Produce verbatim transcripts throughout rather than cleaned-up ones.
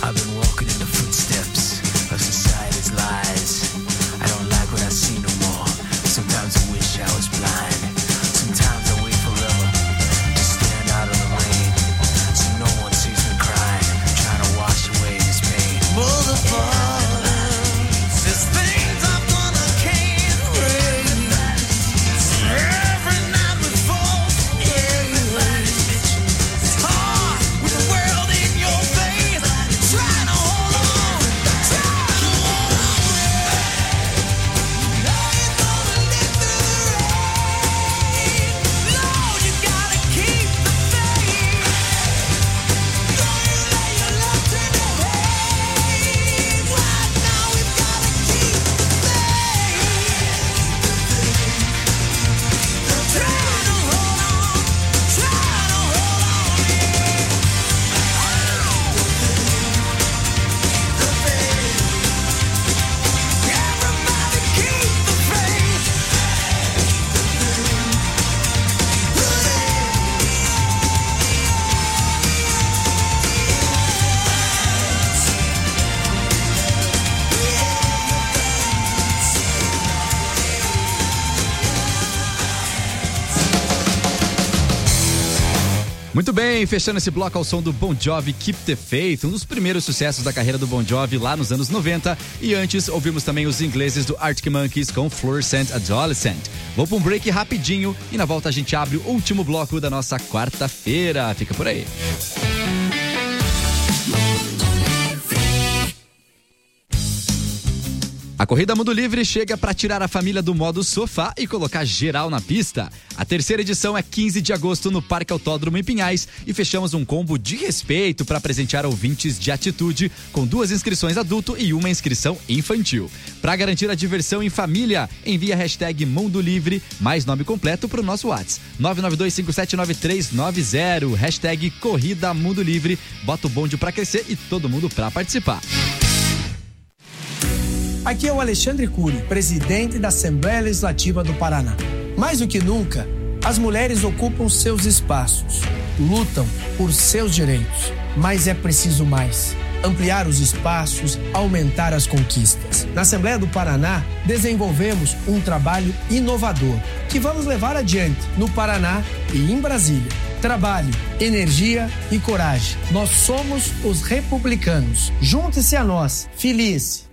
I've been walking in the footsteps of society's lies. I don't like what I see no more. Sometimes I wish I was blind. Sometimes I wait forever to stand out of the rain, so no one sees me crying, trying to wash away this pain. Motherfucker, there's things I'm gonna can't break. Every night we fall, it's hard with the world in your face, trying to hold on, trying to hold on. Now you're gonna live through the rain. Lord, you gotta keep the faith. Don't you lay your love to the hate. Right now we've gotta keep the faith. Trying to hold on, trying to hold on, yeah. The faith. Everybody keep the faith. Muito bem, fechando esse bloco ao som do Bon Jovi, Keep the Faith, um dos primeiros sucessos da carreira do Bon Jovi lá nos anos noventa. E antes, ouvimos também os ingleses do Arctic Monkeys com Fluorescent Adolescent. Vou para um break rapidinho e na volta a gente abre o último bloco da nossa quarta-feira. Fica por aí. A Corrida Mundo Livre chega para tirar a família do modo sofá e colocar geral na pista. A terceira edição é quinze de agosto no Parque Autódromo em Pinhais e fechamos um combo de respeito para presentear ouvintes de atitude com duas inscrições adulto e uma inscrição infantil. Para garantir a diversão em família, envie a hashtag Mundo Livre mais nome completo para o nosso WhatsApp nove nove dois cinco sete nove três nove zero, hashtag Corrida Mundo Livre. Bota o bonde para crescer e todo mundo para participar. Aqui é o Alexandre Cury, presidente da Assembleia Legislativa do Paraná. Mais do que nunca, as mulheres ocupam seus espaços, lutam por seus direitos, mas é preciso mais. Ampliar os espaços, aumentar as conquistas. Na Assembleia do Paraná, desenvolvemos um trabalho inovador que vamos levar adiante no Paraná e em Brasília. Trabalho, energia e coragem. Nós somos os republicanos. Junte-se a nós. Feliz.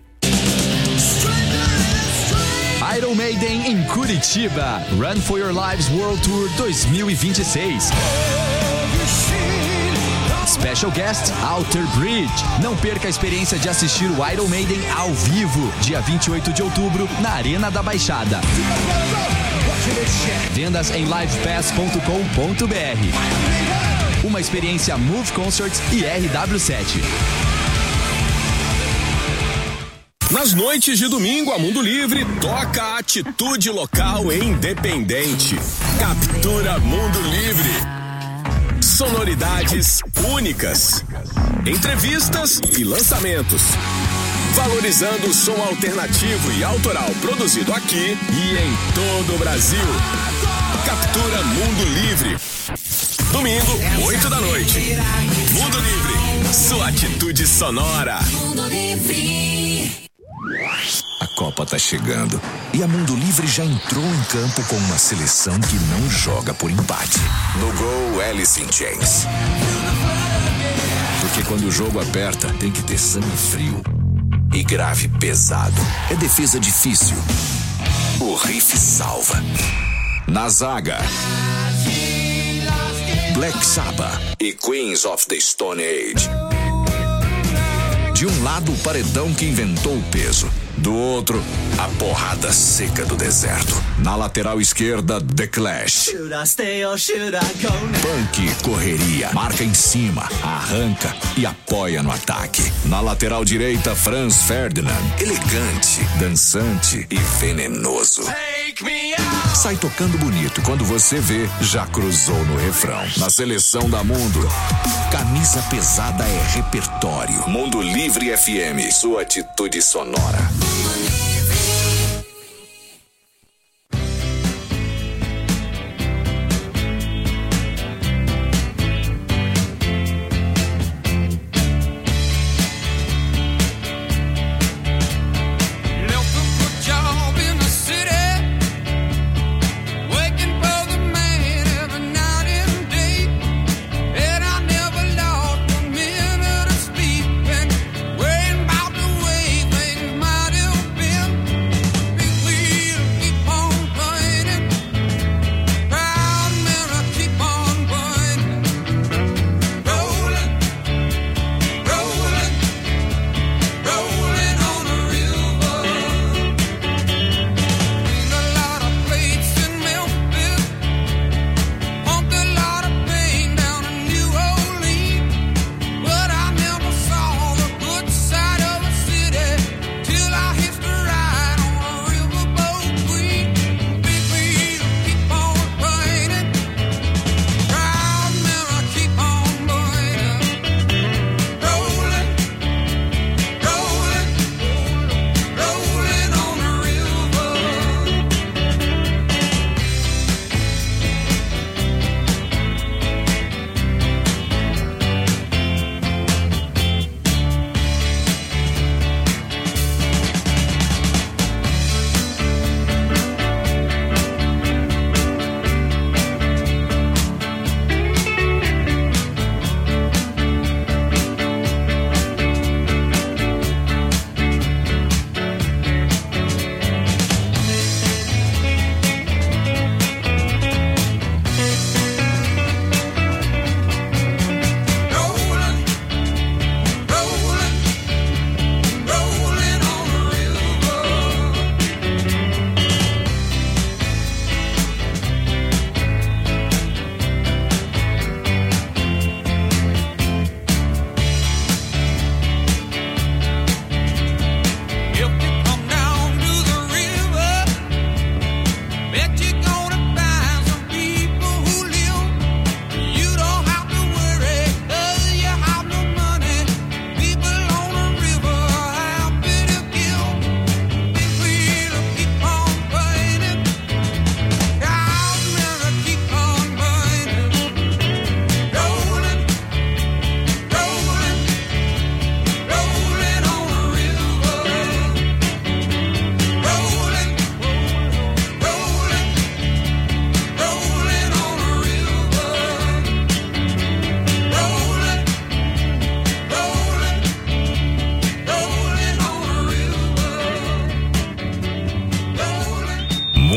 Iron Maiden em Curitiba, Run for Your Lives World Tour dois mil e vinte e seis. Special Guest Outer Bridge. Não perca a experiência de assistir o Iron Maiden ao vivo, dia vinte e oito de outubro, na Arena da Baixada. Vendas em live pass ponto com ponto b r. Uma experiência Move Concerts e R W sete. Nas noites de domingo, a Mundo Livre toca a atitude local e independente. Captura Mundo Livre. Sonoridades únicas. Entrevistas e lançamentos. Valorizando o som alternativo e autoral produzido aqui e em todo o Brasil. Captura Mundo Livre. Domingo, oito da noite. Mundo Livre. Sua atitude sonora. Mundo Livre. A Copa tá chegando e a Mundo Livre já entrou em campo com uma seleção que não joga por empate. No gol, Alice James. Porque quando o jogo aperta, tem que ter sangue frio e grave pesado. É defesa difícil. O riff salva. Na zaga, Black Sabbath e Queens of the Stone Age. De um lado, o paredão que inventou o peso. Do outro, a porrada seca do deserto. Na lateral esquerda, The Clash. Punk, correria, marca em cima, arranca e apoia no ataque. Na lateral direita, Franz Ferdinand. Elegante, dançante e venenoso. Sai tocando bonito. Quando você vê, já cruzou no refrão. Na seleção da Mundo, camisa pesada é repertório. Mundo Livre F M, sua atitude sonora.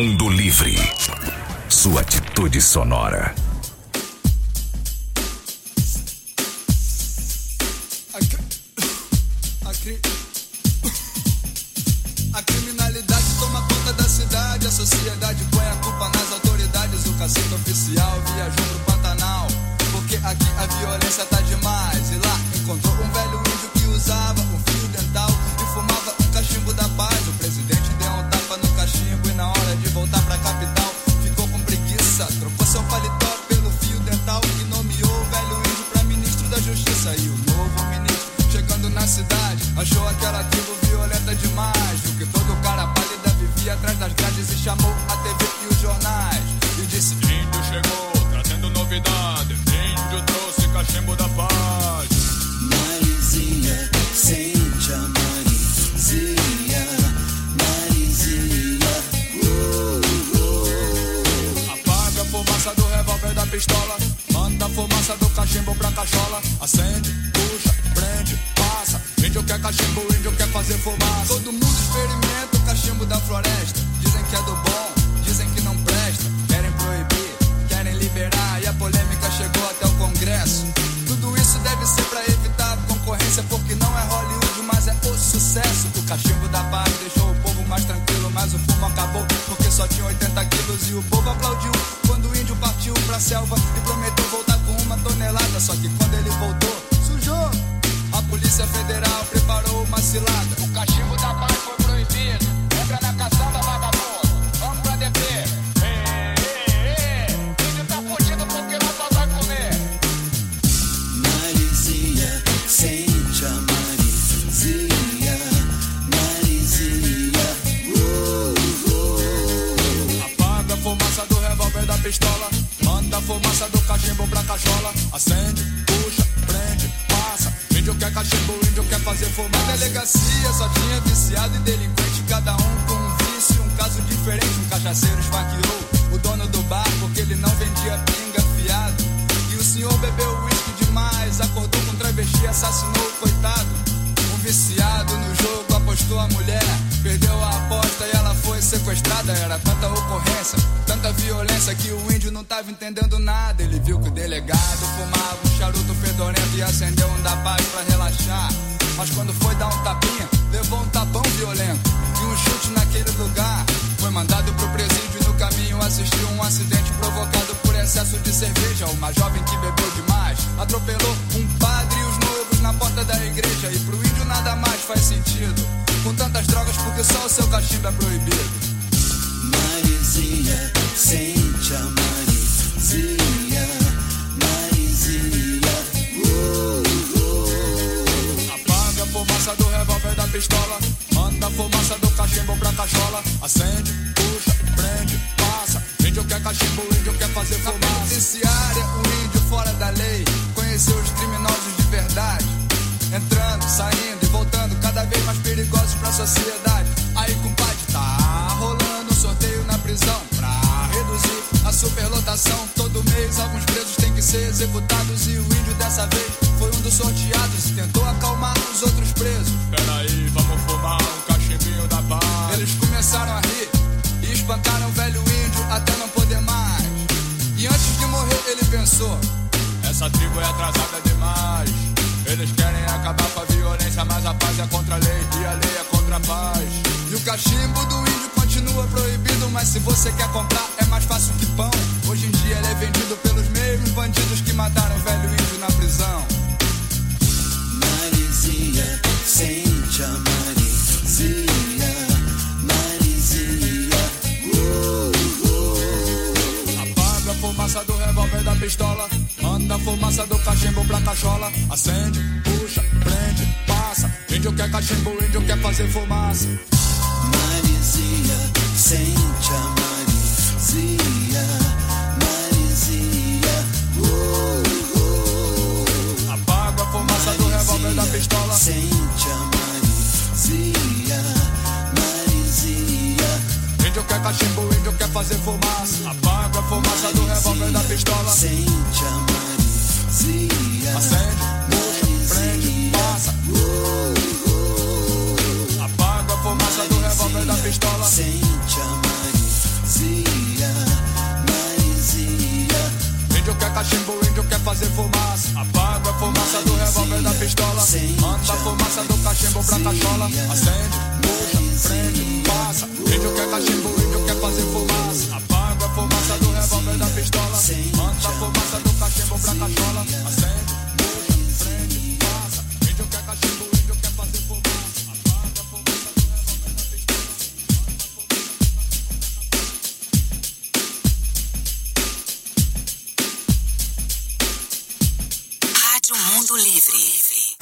Mundo Livre. Sua atitude sonora. A criminalidade toma conta da cidade, a sociedade põe a culpa nas autoridades. O cacete oficial viajou pro Pantanal, porque aqui a violência tá demais. E lá encontrou um velho índio que usava um fio dental e fumava um cachimbo da paz. O presidente deu um tapa no cachimbo e na hora de voltar pra capital ficou com preguiça. Trocou seu paletó pelo fio dental e nomeou o velho índio pra ministro da justiça. E o novo ministro, chegando na cidade, achou aquela tribo violenta demais. Viu que todo cara pálida vivia atrás das grades e chamou a T V e os jornais. E disse: índio chegou, trazendo novidades. Índio trouxe cachimbo da paz. Marizinha, sente a Marizinha, Marizinha, uh, uh. Apaga a fumaça do revólver da pistola, manda a fumaça do cachimbo pra cachola. Acende, puxa, prende, passa. Índio quer cachimbo, índio quer fazer fumaça. Todo mundo experimenta o cachimbo da floresta. Dizem que é do bom, dizem que não presta. Querem proibir, querem liberar. E a polêmica chegou até o Congresso. Tudo isso deve ser pra evitar concorrência, porque não é Hollywood, mas é o sucesso. O cachimbo da paz deixou o povo mais tranquilo, mas o fumo acabou porque só tinha oitenta quilos. E o povo aplaudiu quando o índio partiu pra selva e prometeu voltar com uma tonelada. Só que quando ele voltou, sujou. A Polícia Federal preparou uma cilada. O cachimbo da paz foi proibido. Entra na caçamba, vagabundo. Vamos pra D P. Ei, ei, ei. Índio tá fudido porque não só vai comer. Marizinha, sente a Marizinha, Marizinha, uh, uh. Apaga a fumaça do revólver da pistola, manda a fumaça do cachimbo pra cachola. Acende, puxa, prende, passa. Índio quer cachimbo, índio quer fazer fumaça. Na delegacia só tinha viciado e delinquente, cada um com um vício, um caso diferente. Um cachaceiro esfaqueou o dono do bar porque ele não vendia pinga fiado. E o senhor bebeu uísque demais, acordou com travesti, assassinou o coitado. Um viciado no jogo apostou a mulher, perdeu a aposta e ela foi sequestrada. Era tanta ocorrência, tanta violência que o índio não tava entendendo nada. Ele viu que o delegado fumava um charuto fedorento e acendeu um da paz pra relaxar. Mas quando foi dar um tapinha, levou um tapão violento e um chute naquele lugar. Foi mandado pro presídio e no caminho assistiu um acidente provocado por excesso de cerveja. Uma jovem que bebeu demais atropelou um padre e os noivos na porta da igreja. E pro índio nada mais faz sentido com tantas drogas, porque só o seu cachimbo é proibido. Marizinha, sente a Marizinha, Marizinha, uh, uh. Apaga a fumaça do revólver da pistola, manda a fumaça do cachimbo pra cachola. Acende, puxa, prende, passa. Índio quer cachimbo, índio quer fazer fumaça. Na penitenciária, um índio fora da lei conheceu os criminosos de verdade, entrando, saindo e voltando, cada vez mais perigosos pra sociedade. Aí, compadre, tá rolando um sorteio na prisão pra reduzir a superlotação. Todo mês alguns presos têm que ser executados e o índio dessa vez foi um dos sorteados e tentou acalmar os outros presos. Peraí, vamos fumar um cachimbinho da paz. Eles começaram a rir e espancaram o velho índio até não poder mais. E antes de morrer ele pensou: essa tribo é atrasada demais. Eles querem acabar com a violência, mas a paz é contra a lei e a lei é contra a paz. E o cachimbo do índio continua proibido, mas se você quer comprar é mais fácil que pão. Hoje em dia ele é vendido pelos mesmos bandidos que mataram o velho índio na prisão. Marizinha, sente a Marizinha, Marizinha, uh, uh. Apaga a fumaça do revólver da pistola, manda a fumaça do cachimbo pra cachola. Acende, puxa, prende, passa. Índio quer cachimbo, índio quer fazer fumaça. Marizinha, sente a Marizinha, Marizinha, uh, uh. Apaga a fumaça do revólver da pistola, sente a Marizinha, Marizinha. Índio quer cachimbo, índio quer fazer fumaça. Apaga a fumaça do revólver da pistola, sente a Marizinha. Acende, puxa, prende, passa. Uh, uh. Apaga a fumaça do revólver da pistola, sente a Marizinha. cachimbo pra cachola. Acende, puxa, prende, passa. Índio quer cachimbo, índio quer fazer fumaça. Apaga a fumaça do revólver da pistola. Manda a fumaça do cachimbo pra cachola. Acende, puxa, prende, passa. Índio quer cachimbo, índio quer fazer fumaça. Apaga a fumaça do revólver da pistola. Rádio Mundo Livre.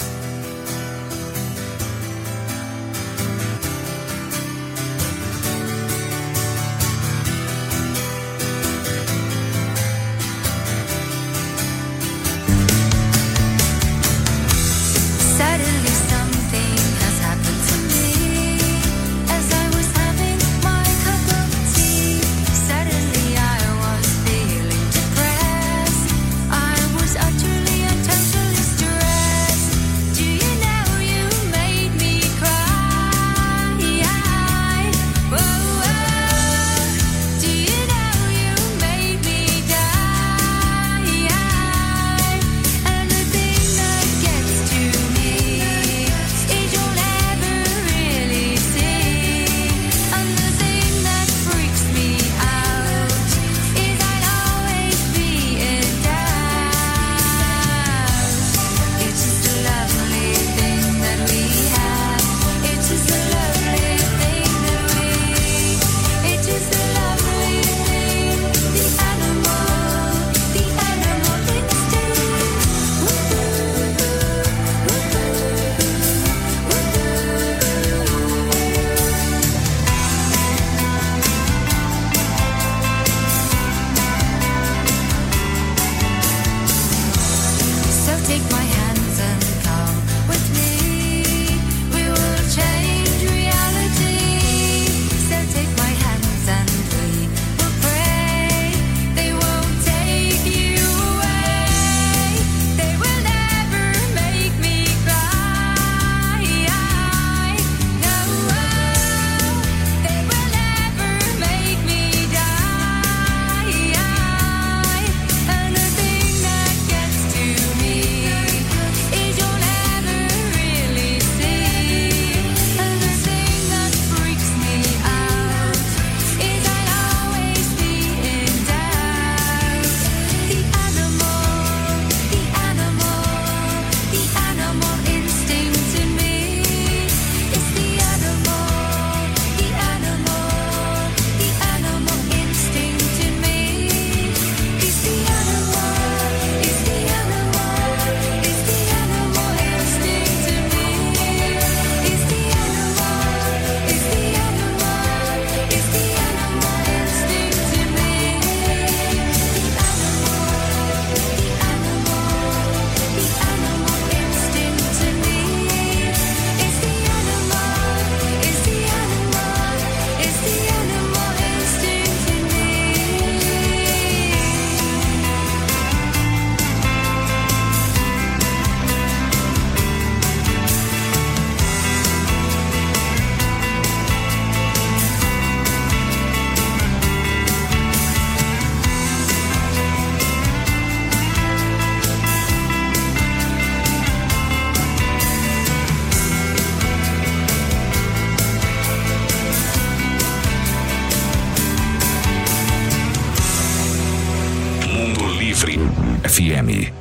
F M.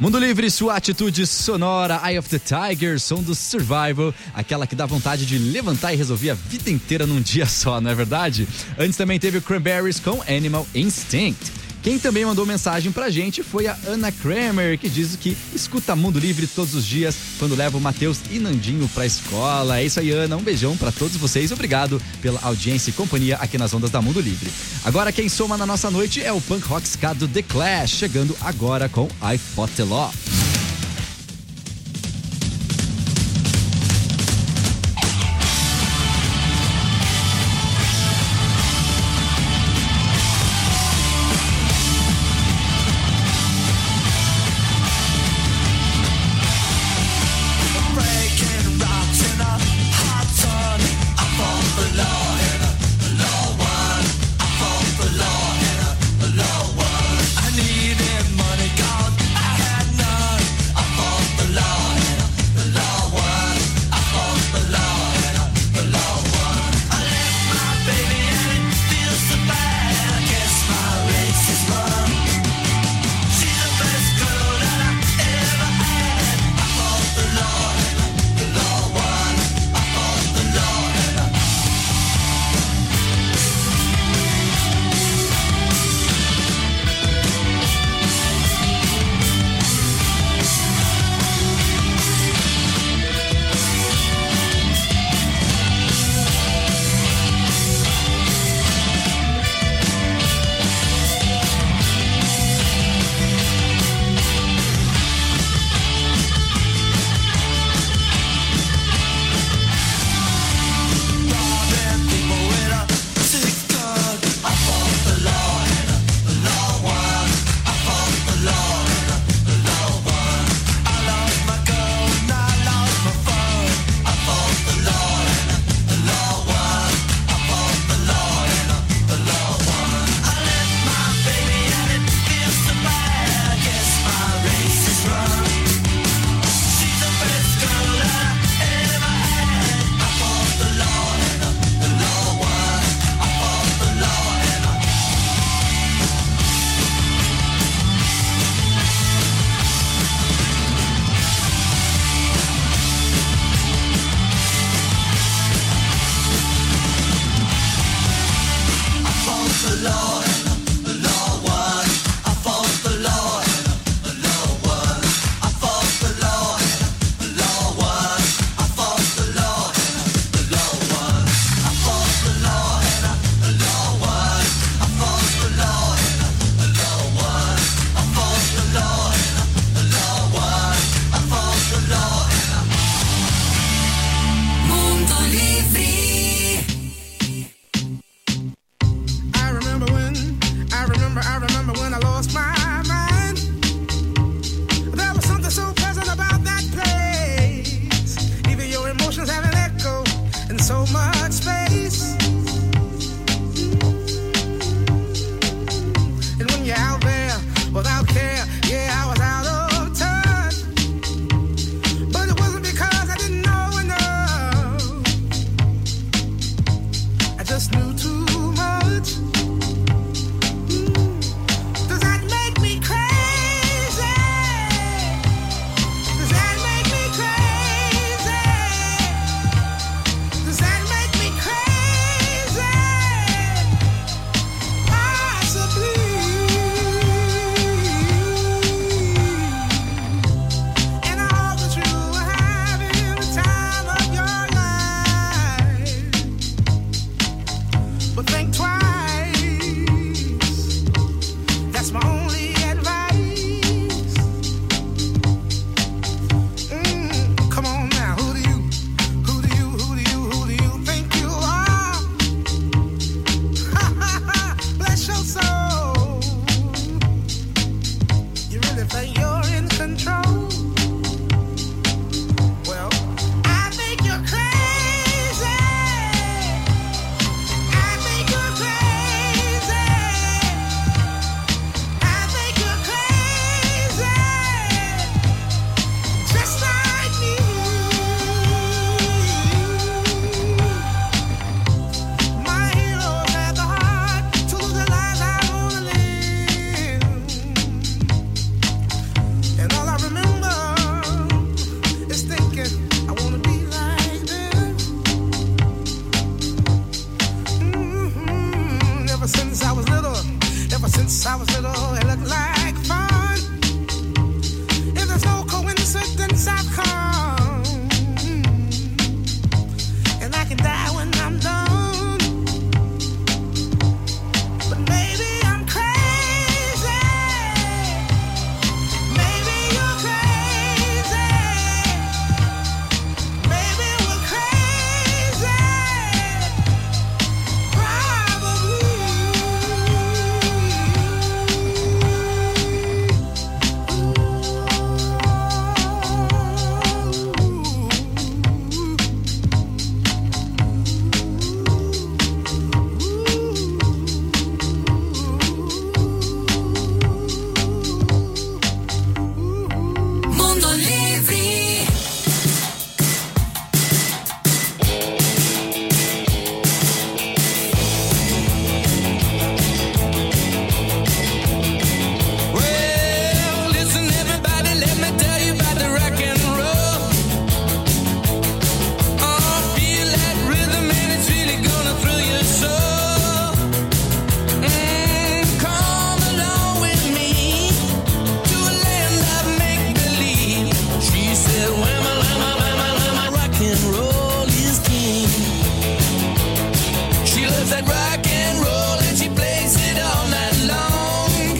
Mundo Livre, sua atitude sonora, Eye of the Tiger, som do Survival, aquela que dá vontade de levantar e resolver a vida inteira num dia só, não é verdade? Antes também teve o Cranberries com Animal Instinct. Quem também mandou mensagem pra gente foi a Ana Kramer, que diz que escuta Mundo Livre todos os dias quando leva o Matheus e Nandinho pra escola. É isso aí, Ana, um beijão pra todos vocês, obrigado pela audiência e companhia aqui nas ondas da Mundo Livre. Agora quem soma na nossa noite é o punk rock ska do The Clash, chegando agora com I Fought the Law. Sour little, it looked like fun. If there's no coincidence, I've come. And I can die when I'm done. But maybe I'm crazy. Maybe you're crazy. Maybe we're crazy. Probably. Mundo Livre. Well, listen everybody, let me tell you about the rock and roll. Oh, feel that rhythm and it's really gonna thrill your soul. Mm, come along with me to a land of make-believe. She said, whamma, lamma, lamma, lamma, rock and roll is king. She loves that rock and roll and she plays it all night long.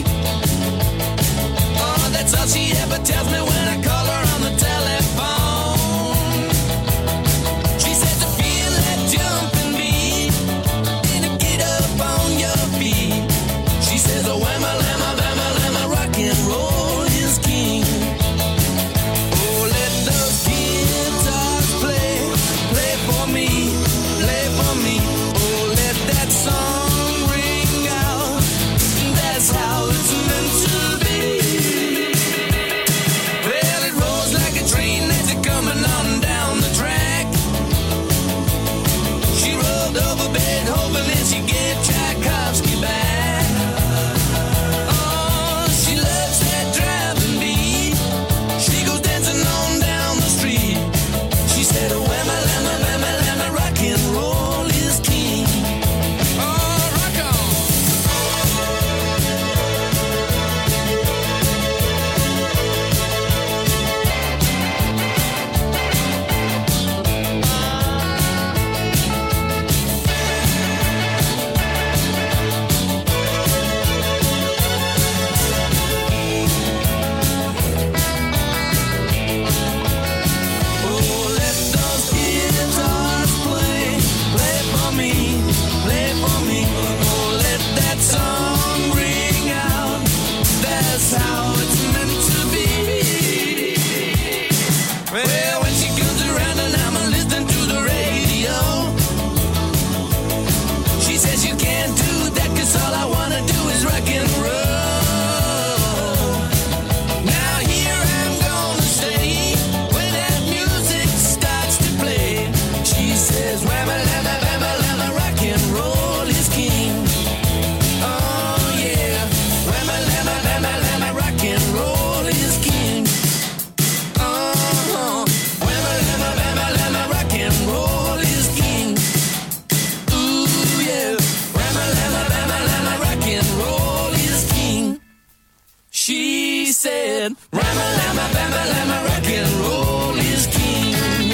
Oh, that's all she ever tells me when I call her on the telephone. She said to feel that jumping beat and to get up on your feet. She says, oh, whamma, lamma, lamma, lamma, rock and roll is king. Oh, let those guitars play, play for me, play for me. Oh, let that song ring out. That's how it's meant to be. Well, it rolls like a train as it's coming on down the track. She rolled over Beethoven and she gave Tchaikovsky back. Oh, she loves that driving beat. She goes dancing on down the street. She said, oh, whamma, lamma, lamma, lamma, rock and roll is king. Oh, rock on. Oh, let those guitars play, play for me, play for me. Oh, let that song ring out. That's how it's meant to be. Well, when she comes around and I'm listening to the radio, she says you can't do that 'cause all I wanna do is rock and roll. Now here I'm gonna stay when that music starts to play. She says, whamma, lamma, lamma, lamma, rock and roll is king. Oh yeah, whamma, lamma, lamma, lamma, rock and roll is king. Uh-huh, whamma, lamma, lamma, lamma, rock and roll is king. Ooh yeah, whamma, lamma, lamma, lamma, rock and roll is king. She said, whamma, lamma, lamma, lamma, rock and roll is king.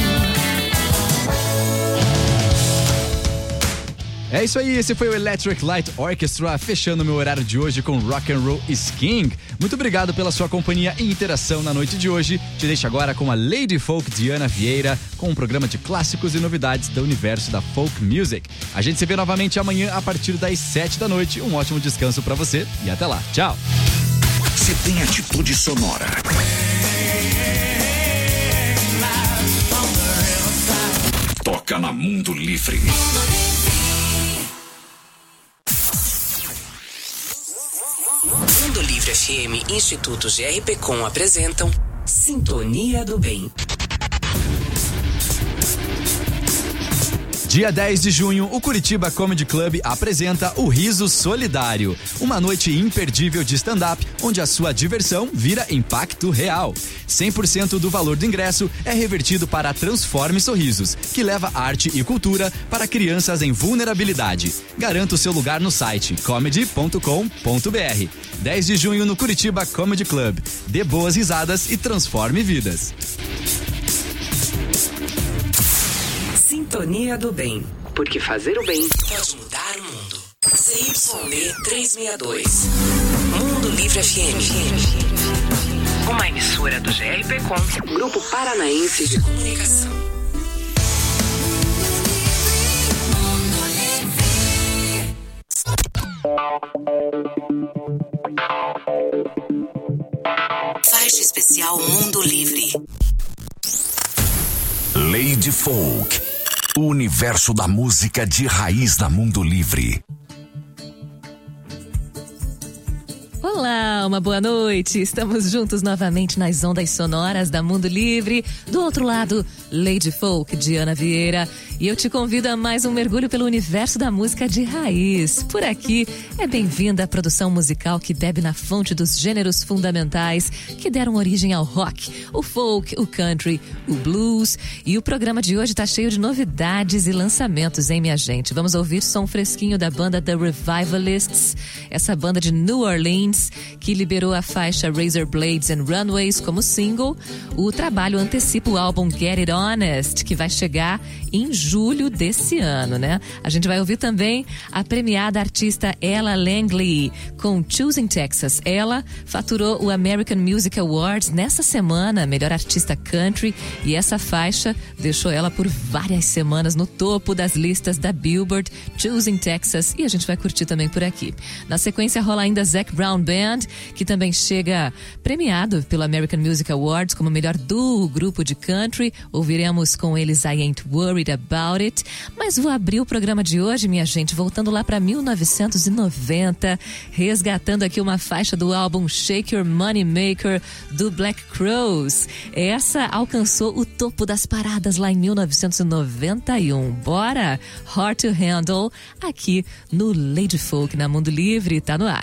É isso aí, esse foi o Electric Light Orchestra, fechando meu horário de hoje com Rock and Roll is King. Muito obrigado pela sua companhia e interação na noite de hoje. Te deixo agora com a Lady Folk Diana Vieira, com um programa de clássicos e novidades do universo da folk music. A gente se vê novamente amanhã a partir das sete da noite. Um ótimo descanso pra você e até lá. Tchau! Se tem atitude sonora. Toca na Mundo Livre. Mundo Livre F M e Instituto G R P Com apresentam Sintonia do Bem. Dia dez de junho, o Curitiba Comedy Club apresenta o Riso Solidário, uma noite imperdível de stand-up, onde a sua diversão vira impacto real. cem por cento do valor do ingresso é revertido para a Transforme Sorrisos, que leva arte e cultura para crianças em vulnerabilidade. Garanta o seu lugar no site comedy ponto com ponto b r. dez de junho no Curitiba Comedy Club. Dê boas risadas e transforme vidas. Sintonia do Bem, porque fazer o bem pode mudar o mundo. C Y B trezentos e sessenta e dois, Mundo Livre F M. Uma emissora do G R P Com, Grupo Paranaense de Comunicação. Faixa especial Mundo Livre. Lady Folk, o universo da música de raiz da Mundo Livre. Olá, uma boa noite. Estamos juntos novamente nas ondas sonoras da Mundo Livre. Do outro lado, Lady Folk, Diana Vieira. E eu te convido a mais um mergulho pelo universo da música de raiz. Por aqui é bem-vinda a produção musical que bebe na fonte dos gêneros fundamentais que deram origem ao rock, o folk, o country, o blues. E o programa de hoje tá cheio de novidades e lançamentos, hein, minha gente? Vamos ouvir som fresquinho da banda The Revivalists, essa banda de New Orleans que liberou a faixa Razor Blades and Runways como single. O trabalho antecipa o álbum Get It Honest, que vai chegar em julho desse ano, né? A gente vai ouvir também a premiada artista Ella Langley com Choosing Texas. Ela faturou o American Music Awards nessa semana, melhor artista country, e essa faixa deixou ela por várias semanas no topo das listas da Billboard, Choosing Texas, e a gente vai curtir também por aqui. Na sequência rola ainda Zac Brown Band, que também chega premiado pelo American Music Awards como melhor duo grupo de country. Ouviremos com eles I Ain't Worried About It. Mas vou abrir o programa de hoje, minha gente, voltando lá para mil novecentos e noventa, resgatando aqui uma faixa do álbum Shake Your Money Maker do Black Crowes. Essa alcançou o topo das paradas lá em mil novecentos e noventa e um. Bora! Hard to Handle, aqui no Lady Folk na Mundo Livre, tá no ar.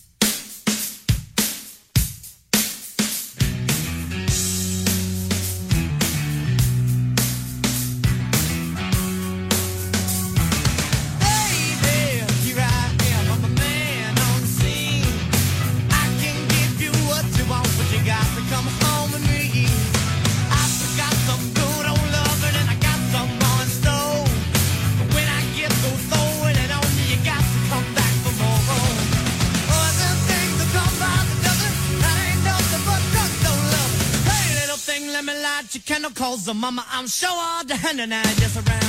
So mama, I'm sure all the hand and I just around.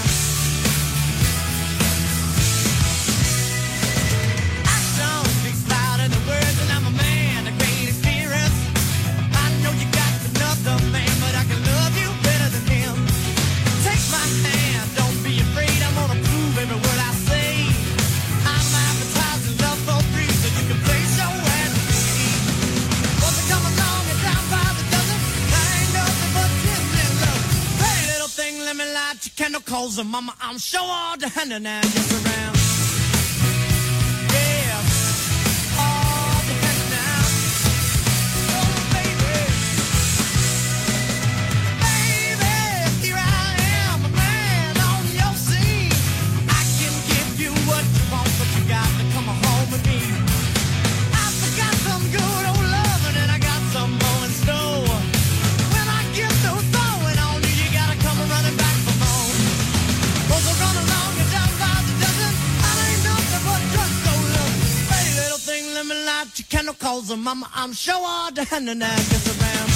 Action speaks louder than words, and I'm a man of great experience. I know you got another man, but I can love you better than him. Take my hand, don't be afraid. I'm gonna prove every word I say. I'm advertising love for free, so you can place your hand on me. Once I come along and down by the dozen, I ain't nothing but tender love. Let me light your candle, cause mama, I'm sure all the hand and I just around. Yeah, all the hand now. Oh, baby. Baby, here I am, a man on your scene. I can give you what you want, but you got to come home with me. I forgot some good old loving, and I got some more in store. When I get through throwing on you, you gotta come running back for more. Well, so run along and down by the dozen. I ain't nothing but drugstore love. Hey, little thing, let me light your candle, cause mama, I'm sure all the hand and I just around.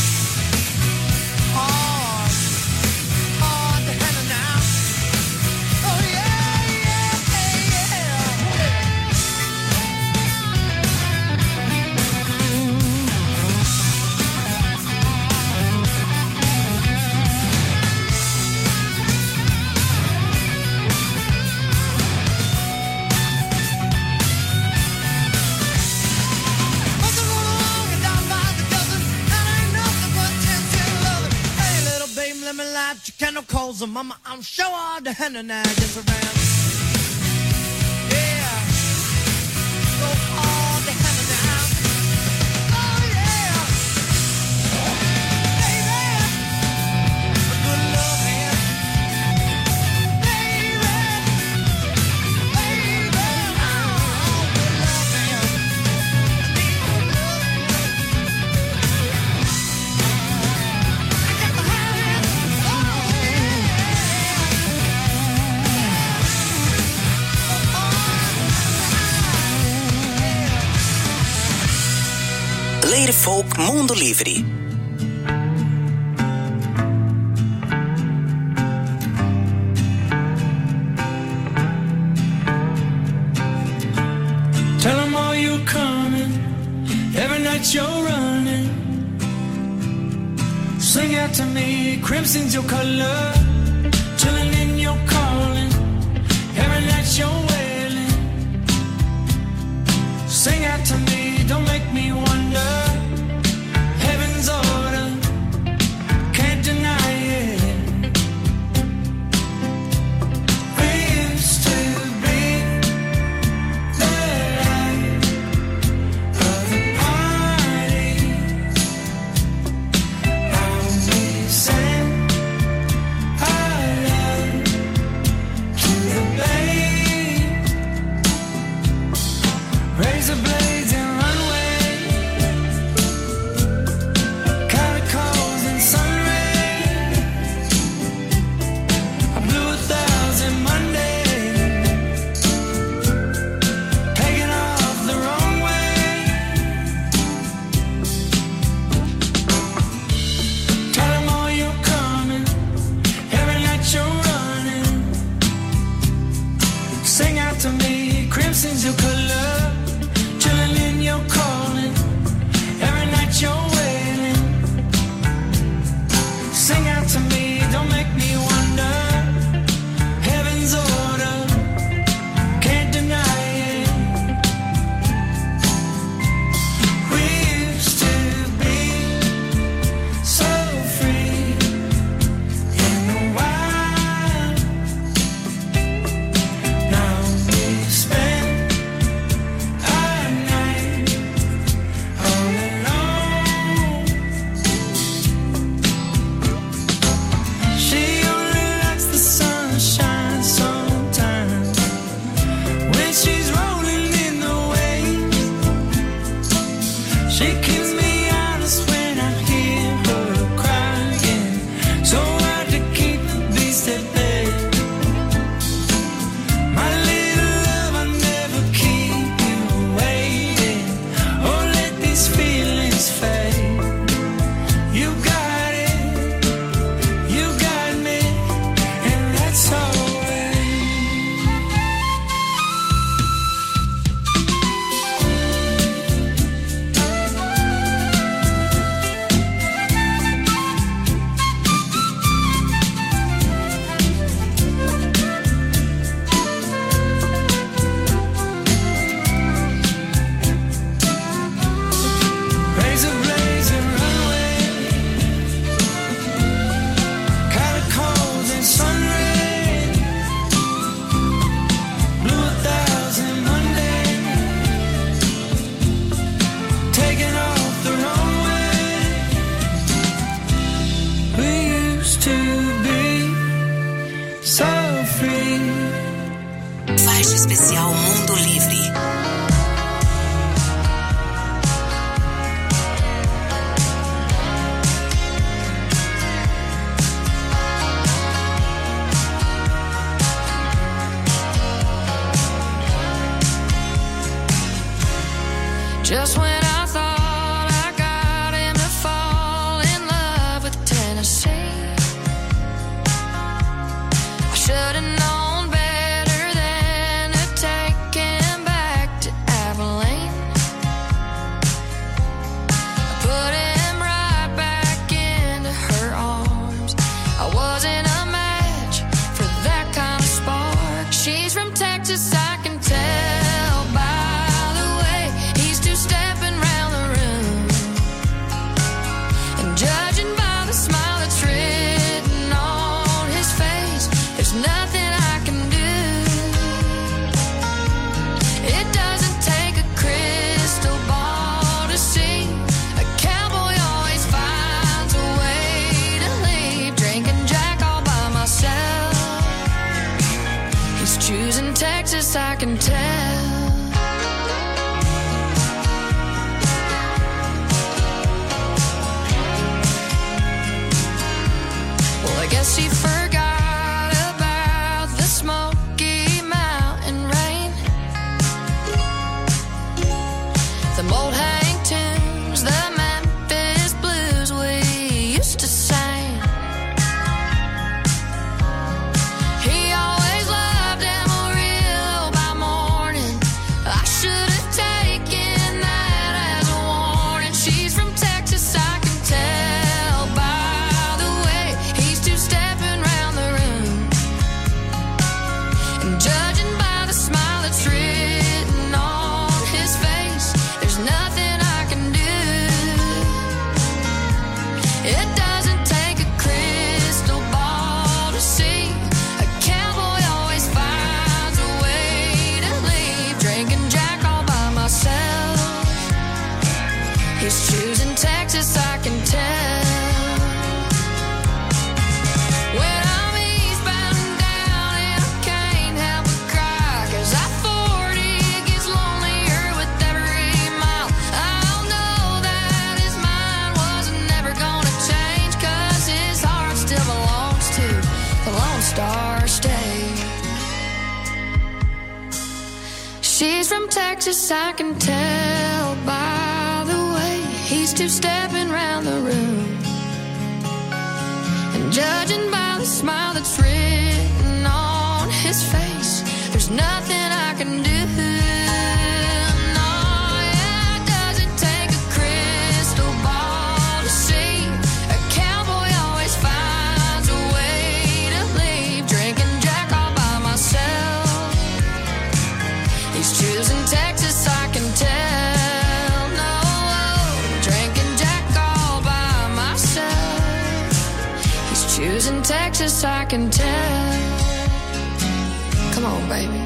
Hard, hard to handle now. Oh, yeah, yeah, yeah, yeah. Well, so run along and down by the dozen. cause mama, I'm sure the henna now gets around. Yeah. So all the henna now. Oh yeah. Baby. A good love hand. Baby. Baby. Oh, good love hand. I need good love hand. I got to have it. Oh yeah. Lady Folk Mundo Livre. Tell them all you're coming. Every night you're running. Sing out to me, crimson's your color. Chilling in your calling. Every night you're wailing. Sing out to me, don't make me wonder. Heaven's order, can't deny it. We used to be the light of the party. Now we send our love to the bay. Razor blades and runway, catacombs and sun rays. I blew a thousand Mondays, taking off the wrong way. Tell them all you're coming, every night you're running. Sing out to me, crimson's your color. Chilling in your calling, every night you're wailing. Sing out to me, don't make me wonder. Heaven's order, can't deny it. We used to be so free in the wild. Now we spend our night all alone. She only likes the sunshine sometimes when she's rolling in the waves. She keeps me honest when I hear her crying. So hard to keep the beast at bay. My little love, I'll never keep you waiting or let these feelings fade. You got it, you got me, and that's always. Razor blades and runway, catacombs and sun rays. Blew a thousand Mondays, taking off the wrong way. We used to be so free. Faixa especial Mundo Livre. Just when I thought I got him to fall in love with Tennessee, I should have known better than to take him back to Abilene. I put him right back into her arms. I wasn't a match for that kind of spark. She's from Texas, I can tell by the way he's two-stepping She's from Texas, I can tell by the way he's two-stepping round the room. And judging by the smile that's written on his face, there's nothing I can do. Choosing Texas, I can tell. No, drinking Jack all by myself. He's choosing Texas, I can tell. Come on, baby.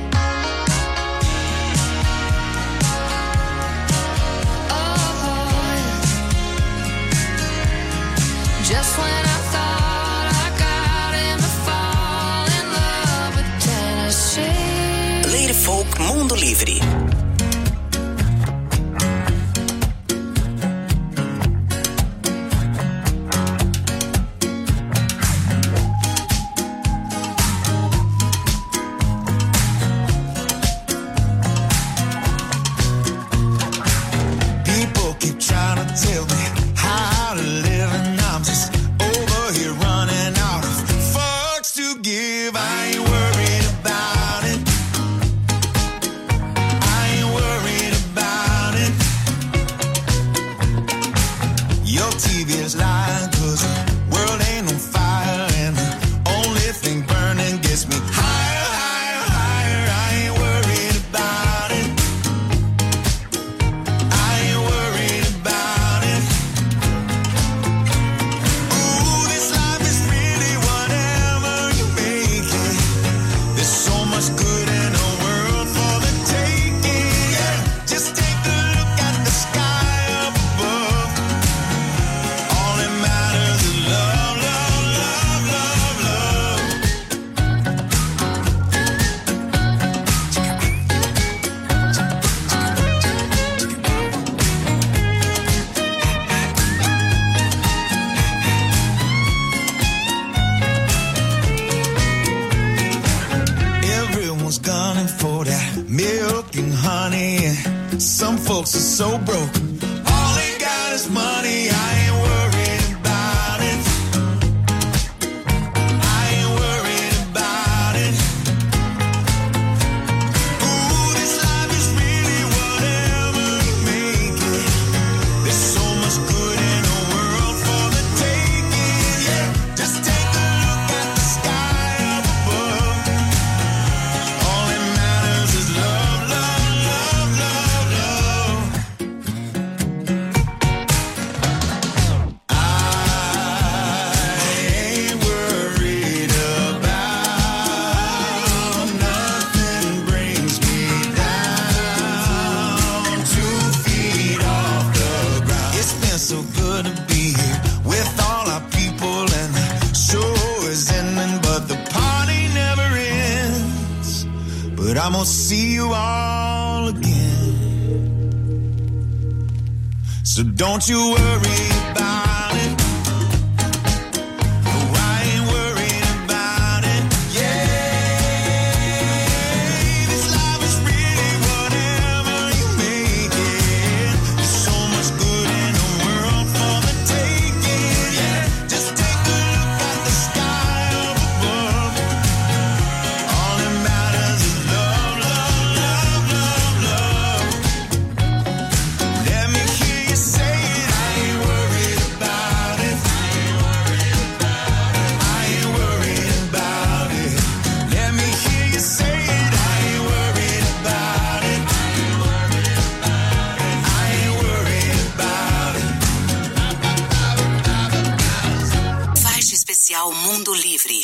Oh, just when I thought I got him to fall in love with Tennessee. Lady Folk Mundo Livre. People keep trying to tell me how to live, and I'm just over here running out of fucks to give. I ain't worried about it. I ain't worried about it. Your T V is lying, 'cause the world ain't on fire, and the only thing burning gets me higher, higher, higher. I ain't worried about it. I ain't worried about it. Ooh, this life is really whatever you make it. There's so much good in the world for the taking. Yeah, just take a look at the sky up above. All that matters is love, love, love, love, love. Everyone's gunning for that milk and honey, and some folks are so broke, all they got is money. I ain't worried about it. I ain't worried about it. Ooh, this life is really whatever you make it. There's so much good in the world for the taking. Yeah, just take a look at the sky up above. All that matters is love, love, love, love, love. I ain't worried about nothing. Brings me down two feet off the ground. It's been so good to be here with all our people, and the show is ending, but the party never ends. But I'm gonna see you all again. So don't you worry about it. No, I ain't worried about it. Yeah, this life is really whatever you make it. There's so much good in the world for the taking. Yeah, just take a look at the sky up above. All that matters is love, love, love, love, love. Let me hear you say it. I ain't worried about it. I ain't worried about it. Let me hear you say it. I ain't worried about it. I ain't worried about it. Faixa especial Mundo Livre.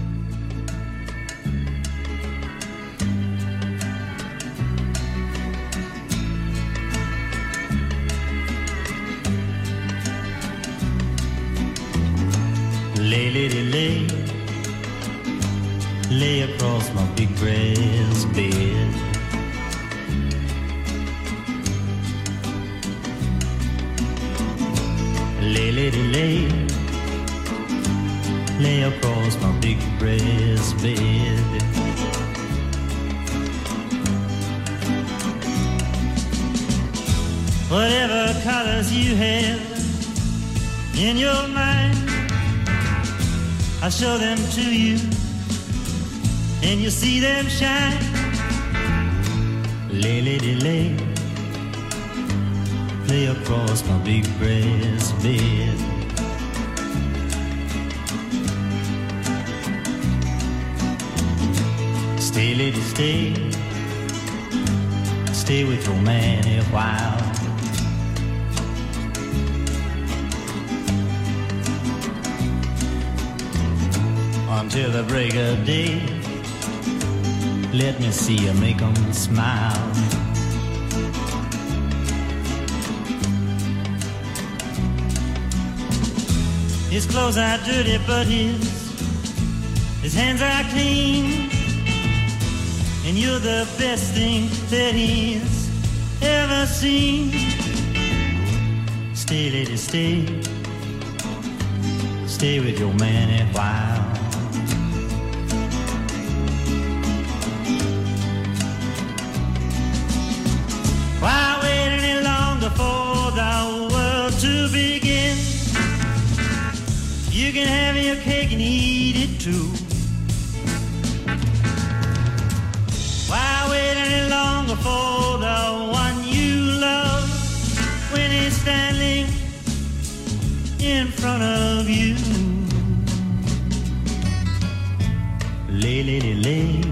Lay, lady, lay, lay across my big grass bed. Lay, lady, lay, lay across my big grass bed. whatever colors you have in your mind, I'll show them to you, and you'll see them shine. Lay, lady, lay, play across my big brass bed. Stay, lady, stay, stay with your man a while. Until the break of day, let me see you make 'em smile. His clothes are dirty, but his his hands are clean, and you're the best thing that he's ever seen. Stay, lady, stay, stay with your man a while. Why wait any longer for the world to begin? You can have your cake and eat it too. Why wait any longer for the one you love when he's standing in front of you? Lay, lady, lay,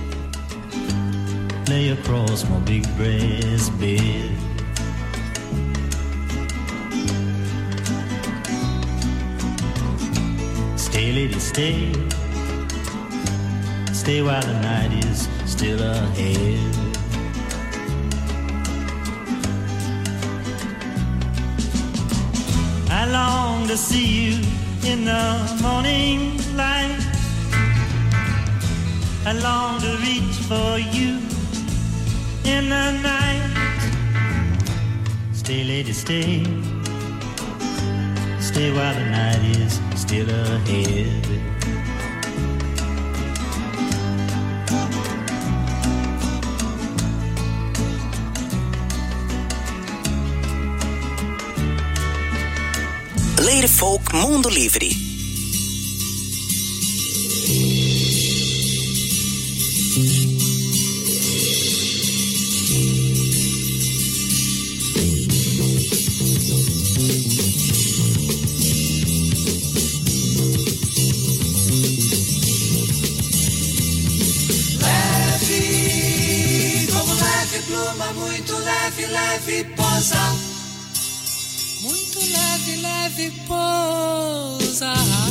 lay across my big brass bed. Stay, lady, stay, stay while the night is still ahead. I long to see you in the morning light. I long to reach for you in the night. Stay, lady, stay, stay while the night is still ahead. Lady Folk Mundo Livre. Leve, como leve pluma, muito leve, leve posa. Muito leve, leve pousa.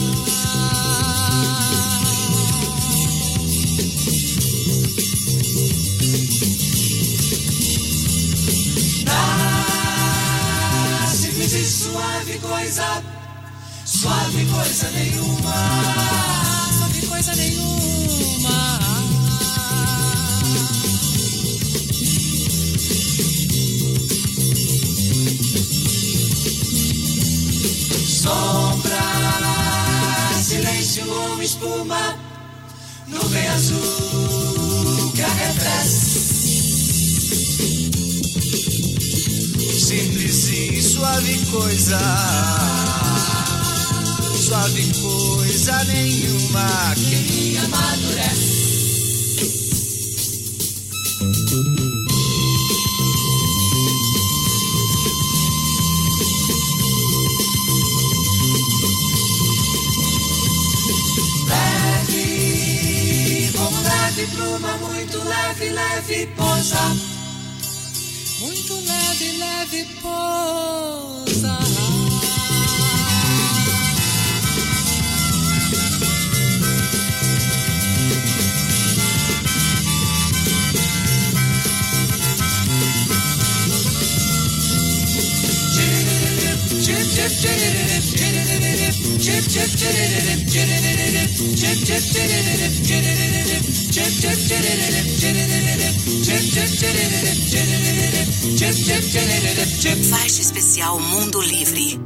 Ah, simples e suave coisa, suave coisa nenhuma, suave coisa nenhuma. Sombra, silêncio ou espuma, nuvem azul que arrefece. Simples e suave coisa, suave coisa nenhuma, quem amadurece. Pluma muito leve, leve pousa. Muito leve, leve pousa. Faixa especial Mundo Livre.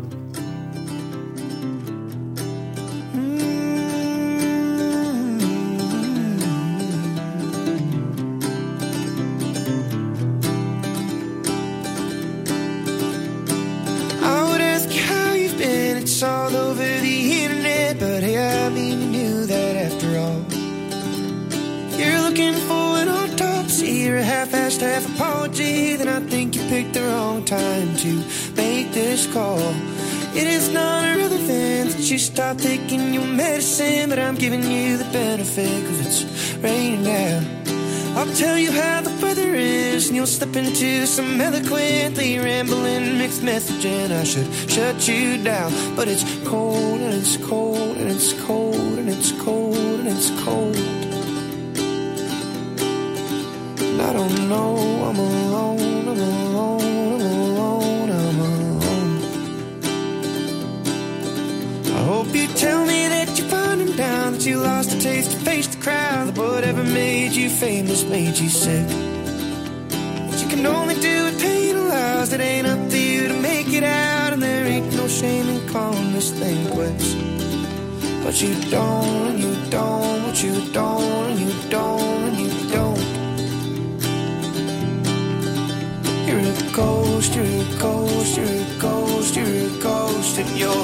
see your half-assed half apology, then I think you picked the wrong time to make this call. It is not irrelevant that you stop taking your medicine, but I'm giving you the benefit cause it's raining down. I'll tell you how the weather is and you'll slip into some eloquently rambling mixed message, and I should shut you down. But it's cold and it's cold and it's cold and it's cold and it's cold. And I don't know, I'm alone, I'm alone, I'm alone, I'm alone. I hope you tell me that you're finding down, that you lost the taste to face the crowd, that whatever made you famous made you sick. That you can only do what pain allows, that ain't up to you to make it out, and there ain't no shame in calling this thing quits. But you don't, and you don't, but you don't, and you don't, and you don't. You're a ghost, you're a ghost, you're a ghost, you're a ghost, and you're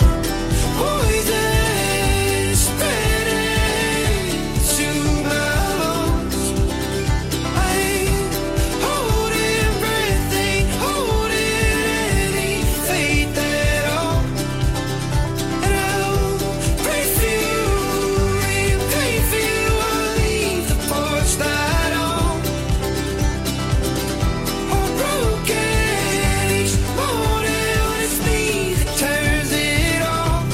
poison spreading to my lungs. I ain't holding breath, ain't holding any faith at all. And I'll pray for you, and pray for you, I'll leave the porch light on. All broken each morning when it's me that turns it off.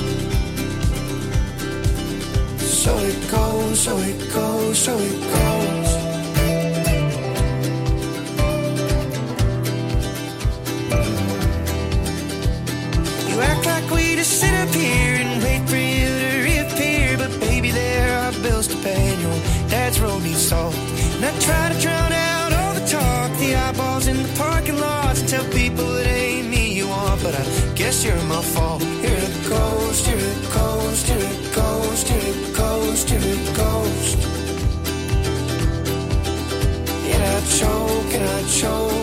So it goes, so it goes, so it goes. You act like we just sit up here and wait for you to reappear, but baby, there are bills to pay and your dad's road needs salt. And I try to drown out all the talk, the eyeballs in the parking lots, and tell people it ain't me you want, but I guess you're my fault. You're a ghost, you're a ghost, you're a ghost, you're a ghost, you're a ghost. And I choke, and I choke,